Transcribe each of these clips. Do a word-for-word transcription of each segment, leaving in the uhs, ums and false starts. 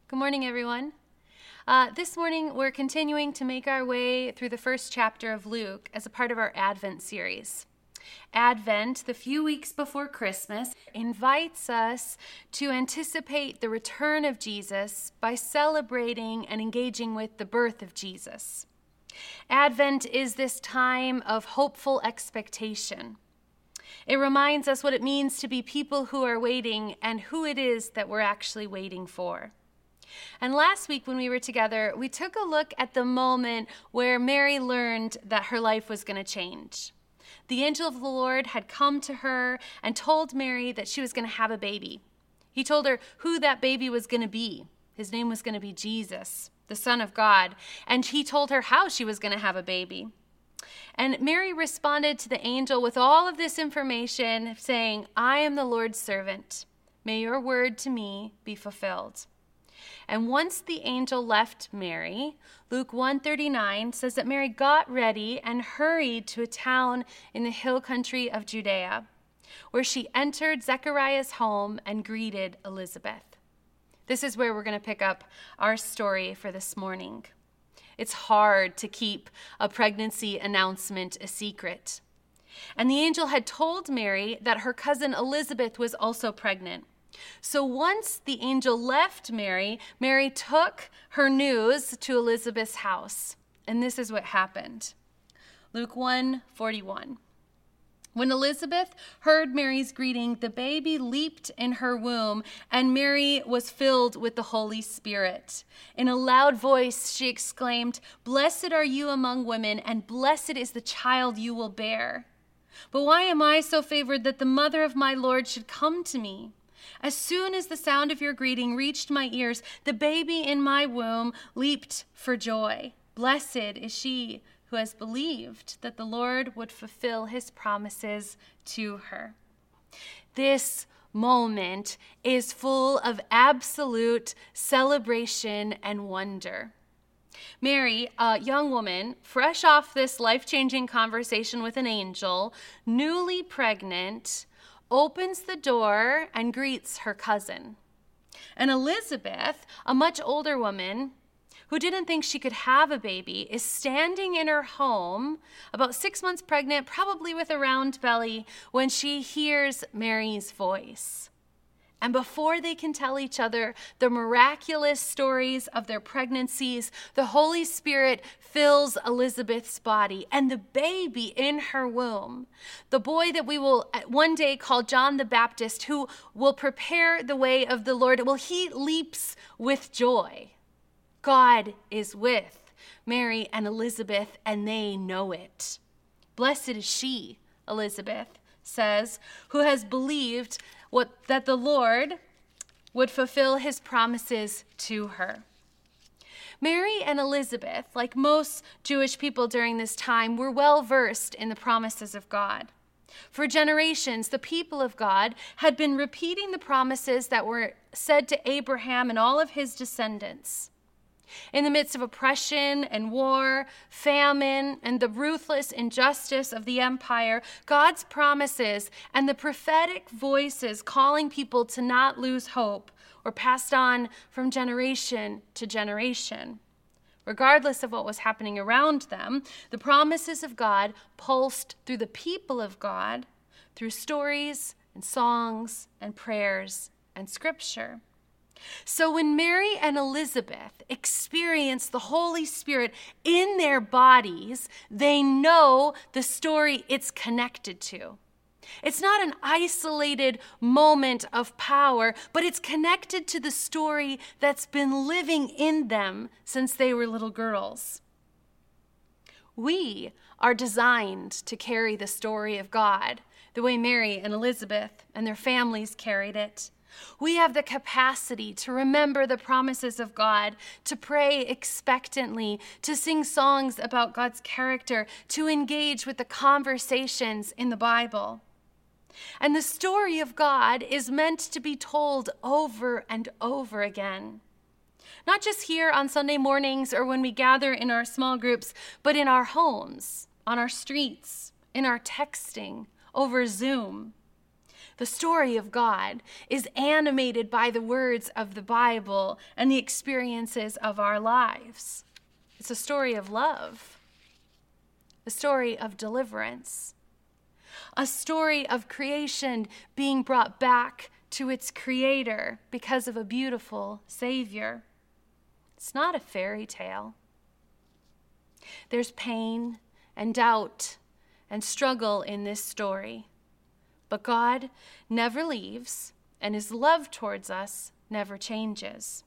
Good morning, everyone. Uh, this morning, we're continuing to make our way through the first chapter of Luke as a part of our Advent series. Advent, the few weeks before Christmas, invites us to anticipate the return of Jesus by celebrating and engaging with the birth of Jesus. Advent is this time of hopeful expectation. It reminds us what it means to be people who are waiting and who it is that we're actually waiting for. And last week when we were together, we took a look at the moment where Mary learned that her life was going to change. The angel of the Lord had come to her and told Mary that she was going to have a baby. He told her who that baby was going to be. His name was going to be Jesus, the Son of God. And he told her how she was going to have a baby. And Mary responded to the angel with all of this information, saying, "I am the Lord's servant. May your word to me be fulfilled." And once the angel left Mary, Luke one thirty-nine says that Mary got ready and hurried to a town in the hill country of Judea, where she entered Zechariah's home and greeted Elizabeth. This is where we're going to pick up our story for this morning. It's hard to keep a pregnancy announcement a secret. And the angel had told Mary that her cousin Elizabeth was also pregnant. So once the angel left Mary, Mary took her news to Elizabeth's house. And this is what happened. Luke one forty-one. When Elizabeth heard Mary's greeting, the baby leaped in her womb, and Mary was filled with the Holy Spirit. In a loud voice, she exclaimed, "Blessed are you among women, and blessed is the child you will bear. But why am I so favored that the mother of my Lord should come to me? As soon as the sound of your greeting reached my ears, the baby in my womb leaped for joy. Blessed is she who has believed that the Lord would fulfill his promises to her." This moment is full of absolute celebration and wonder. Mary, a young woman, fresh off this life-changing conversation with an angel, newly pregnant, opens the door and greets her cousin. And Elizabeth, a much older woman who didn't think she could have a baby, is standing in her home, about six months pregnant, probably with a round belly, when she hears Mary's voice. And before they can tell each other the miraculous stories of their pregnancies, the Holy Spirit fills Elizabeth's body and the baby in her womb, the boy that we will one day call John the Baptist, who will prepare the way of the Lord, well, he leaps with joy. God is with Mary and Elizabeth, and they know it. Blessed is she, Elizabeth says, who has believed what that the Lord would fulfill his promises to her. Mary and Elizabeth, like most Jewish people during this time, were well versed in the promises of God. For generations, the people of God had been repeating the promises that were said to Abraham and all of his descendants. In the midst of oppression and war, famine, and the ruthless injustice of the empire, God's promises and the prophetic voices calling people to not lose hope were passed on from generation to generation. Regardless of what was happening around them, the promises of God pulsed through the people of God, through stories and songs and prayers and scripture. So when Mary and Elizabeth experience the Holy Spirit in their bodies, they know the story it's connected to. It's not an isolated moment of power, but it's connected to the story that's been living in them since they were little girls. We are designed to carry the story of God the way Mary and Elizabeth and their families carried it. We have the capacity to remember the promises of God, to pray expectantly, to sing songs about God's character, to engage with the conversations in the Bible. And the story of God is meant to be told over and over again. Not just here on Sunday mornings or when we gather in our small groups, but in our homes, on our streets, in our texting, over Zoom. The story of God is animated by the words of the Bible and the experiences of our lives. It's a story of love, a story of deliverance, a story of creation being brought back to its creator because of a beautiful Savior. It's not a fairy tale. There's pain and doubt and struggle in this story. But God never leaves, and his love towards us never changes.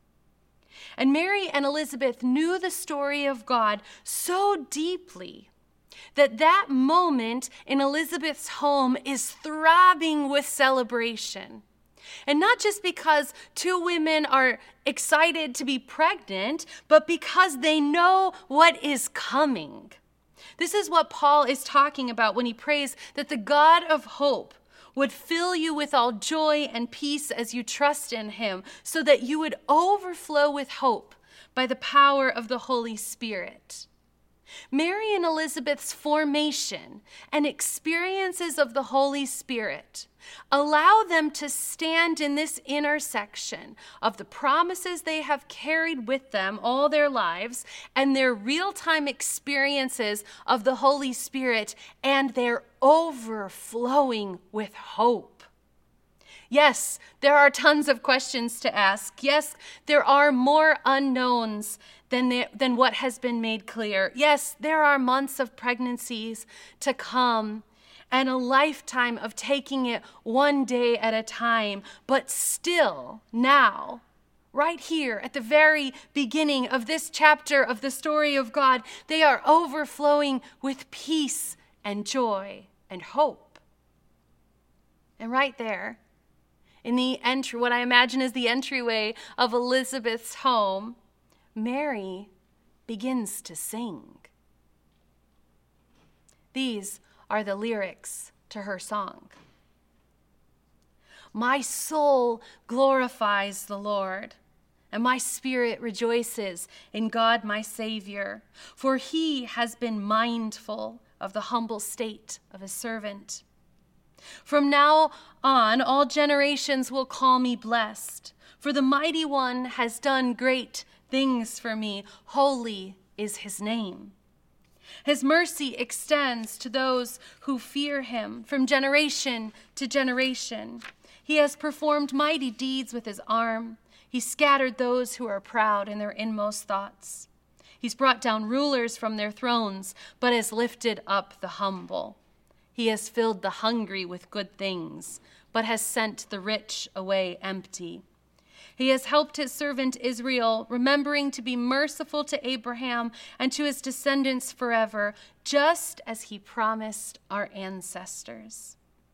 And Mary and Elizabeth knew the story of God so deeply that that moment in Elizabeth's home is throbbing with celebration. And not just because two women are excited to be pregnant, but because they know what is coming. This is what Paul is talking about when he prays that the God of hope would fill you with all joy and peace as you trust in him, so that you would overflow with hope by the power of the Holy Spirit. Mary and Elizabeth's formation and experiences of the Holy Spirit allow them to stand in this intersection of the promises they have carried with them all their lives and their real-time experiences of the Holy Spirit, and their overflowing with hope. Yes, there are tons of questions to ask. Yes, there are more unknowns than, the, than what has been made clear. Yes, there are months of pregnancies to come and a lifetime of taking it one day at a time. But still, now, right here at the very beginning of this chapter of the story of God, they are overflowing with peace and joy and hope. And right there, in the entry, what I imagine is the entryway of Elizabeth's home, Mary begins to sing. These are the lyrics to her song. My soul glorifies the Lord, and my spirit rejoices in God my Savior, for he has been mindful of the humble state of his servant. From now on, all generations will call me blessed, for the Mighty One has done great things for me. Holy is his name. His mercy extends to those who fear him from generation to generation. He has performed mighty deeds with his arm. He scattered those who are proud in their inmost thoughts. He's brought down rulers from their thrones, but has lifted up the humble. He has filled the hungry with good things, but has sent the rich away empty. He has helped his servant Israel, remembering to be merciful to Abraham and to his descendants forever, just as he promised our ancestors.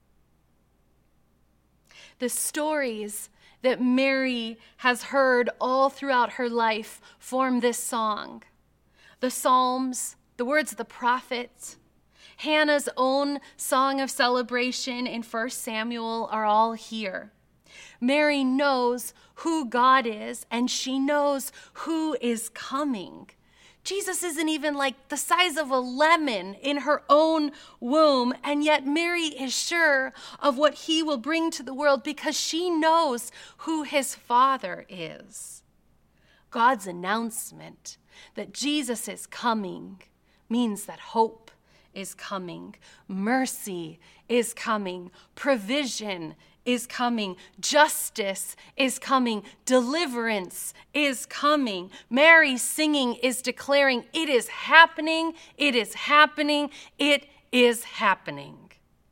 The stories that Mary has heard all throughout her life form this song. The Psalms, the words of the prophets, Hannah's own song of celebration in First Samuel are all here. Mary knows who God is, and she knows who is coming. Jesus isn't even like the size of a lemon in her own womb, and yet Mary is sure of what he will bring to the world because she knows who his Father is. God's announcement that Jesus is coming means that hope is coming, mercy is coming, provision is coming, justice is coming, deliverance is coming. Mary singing is declaring, it is happening, it is happening, it is happening.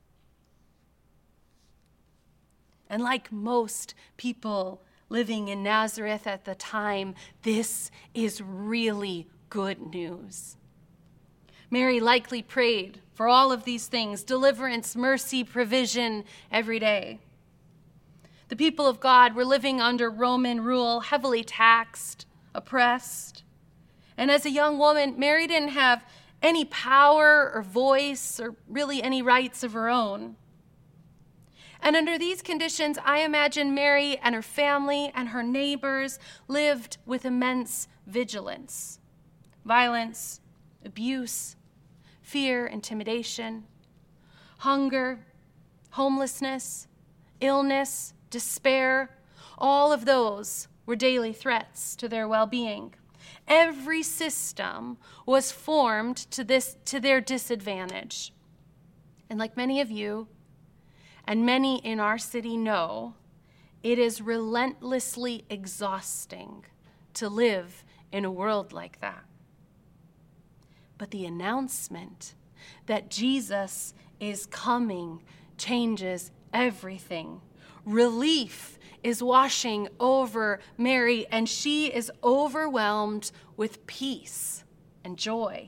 And like most people living in Nazareth at the time, this is really good news. Mary likely prayed for all of these things, deliverance, mercy, provision, every day. The people of God were living under Roman rule, heavily taxed, oppressed. And as a young woman, Mary didn't have any power or voice or really any rights of her own. And under these conditions, I imagine Mary and her family and her neighbors lived with immense vigilance, violence, abuse, fear, intimidation, hunger, homelessness, illness, despair, all of those were daily threats to their well-being. Every system was formed to this, to their disadvantage. And like many of you and many in our city know, it is relentlessly exhausting to live in a world like that. But the announcement that Jesus is coming changes everything. Relief is washing over Mary, and she is overwhelmed with peace and joy.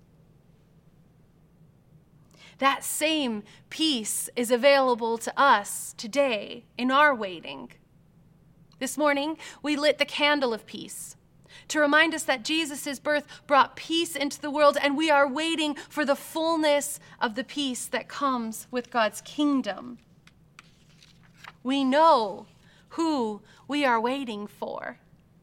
That same peace is available to us today in our waiting. This morning, we lit the candle of peace to remind us that Jesus' birth brought peace into the world, and we are waiting for the fullness of the peace that comes with God's kingdom. We know who we are waiting for.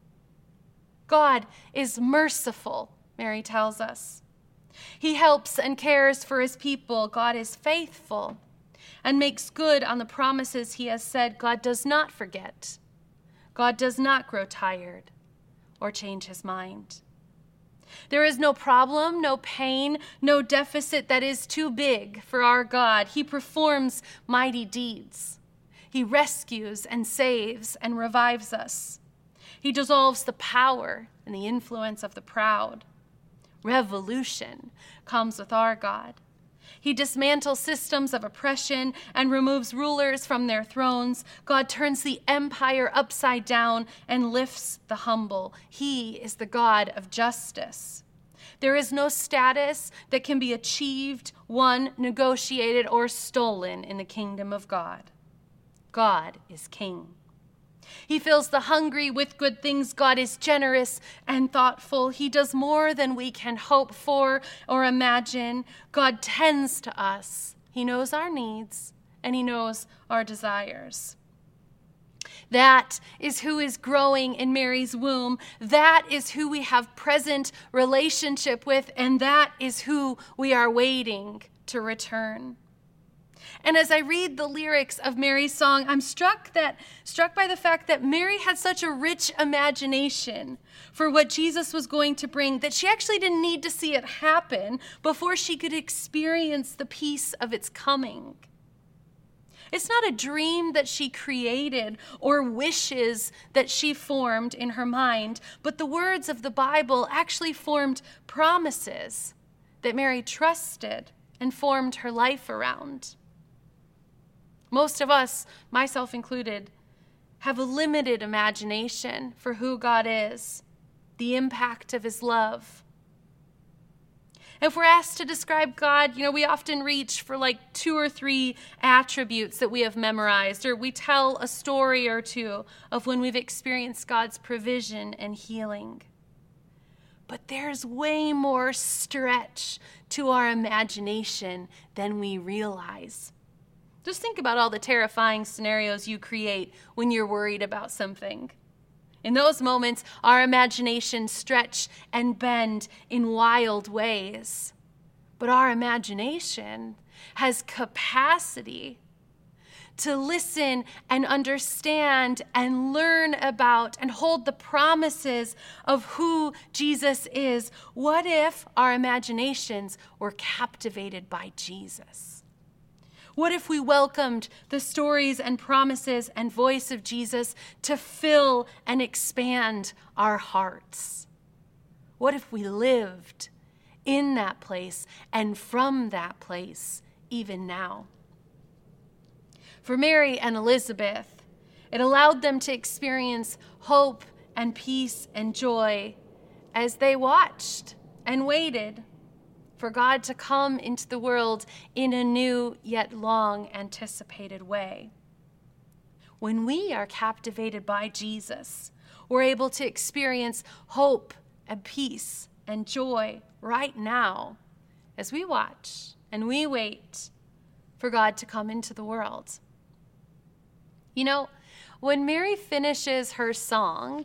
God is merciful, Mary tells us. He helps and cares for his people. God is faithful and makes good on the promises he has said. God does not forget. God does not grow tired or change his mind. There is no problem, no pain, no deficit that is too big for our God. He performs mighty deeds. He rescues and saves and revives us. He dissolves the power and the influence of the proud. Revolution comes with our God. He dismantles systems of oppression and removes rulers from their thrones. God turns the empire upside down and lifts the humble. He is the God of justice. There is no status that can be achieved, won, negotiated, or stolen in the kingdom of God. God is king. He fills the hungry with good things. God is generous and thoughtful. He does more than we can hope for or imagine. God tends to us. He knows our needs and he knows our desires. That is who is growing in Mary's womb. That is who we have present relationship with, and that is who we are waiting to return. And as I read the lyrics of Mary's song, I'm struck that struck by the fact that Mary had such a rich imagination for what Jesus was going to bring that she actually didn't need to see it happen before she could experience the peace of its coming. It's not a dream that she created or wishes that she formed in her mind, but the words of the Bible actually formed promises that Mary trusted and formed her life around. Most of us, myself included, have a limited imagination for who God is, the impact of his love. If we're asked to describe God, you know, we often reach for like two or three attributes that we have memorized, or we tell a story or two of when we've experienced God's provision and healing. But there's way more stretch to our imagination than we realize. Just think about all the terrifying scenarios you create when you're worried about something. In those moments, our imaginations stretch and bend in wild ways. But our imagination has capacity to listen and understand and learn about and hold the promises of who Jesus is. What if our imaginations were captivated by Jesus? What if we welcomed the stories and promises and voice of Jesus to fill and expand our hearts? What if we lived in that place and from that place even now? For Mary and Elizabeth, it allowed them to experience hope and peace and joy as they watched and waited for God to come into the world in a new yet long anticipated way. When we are captivated by Jesus, we're able to experience hope and peace and joy right now as we watch and we wait for God to come into the world. You know, when Mary finishes her song,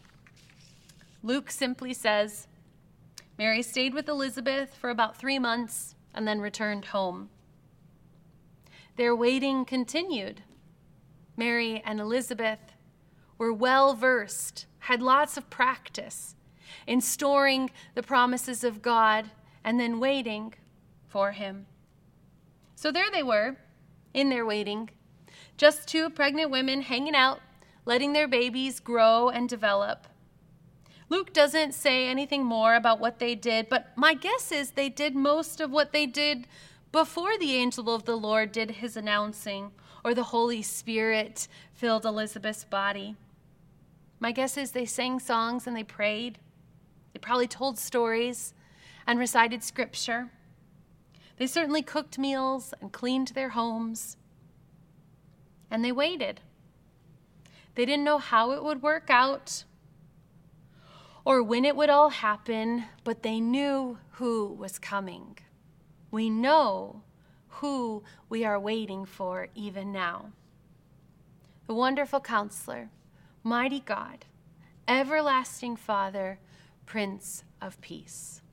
Luke simply says, Mary stayed with Elizabeth for about three months and then returned home. Their waiting continued. Mary and Elizabeth were well versed, had lots of practice in storing the promises of God and then waiting for him. So there they were, in their waiting, just two pregnant women hanging out, letting their babies grow and develop. Luke doesn't say anything more about what they did, but my guess is they did most of what they did before the angel of the Lord did his announcing or the Holy Spirit filled Elizabeth's body. My guess is they sang songs and they prayed. They probably told stories and recited scripture. They certainly cooked meals and cleaned their homes. And they waited. They didn't know how it would work out or when it would all happen, but they knew who was coming. We know who we are waiting for even now. The wonderful Counselor, mighty God, everlasting Father, Prince of Peace.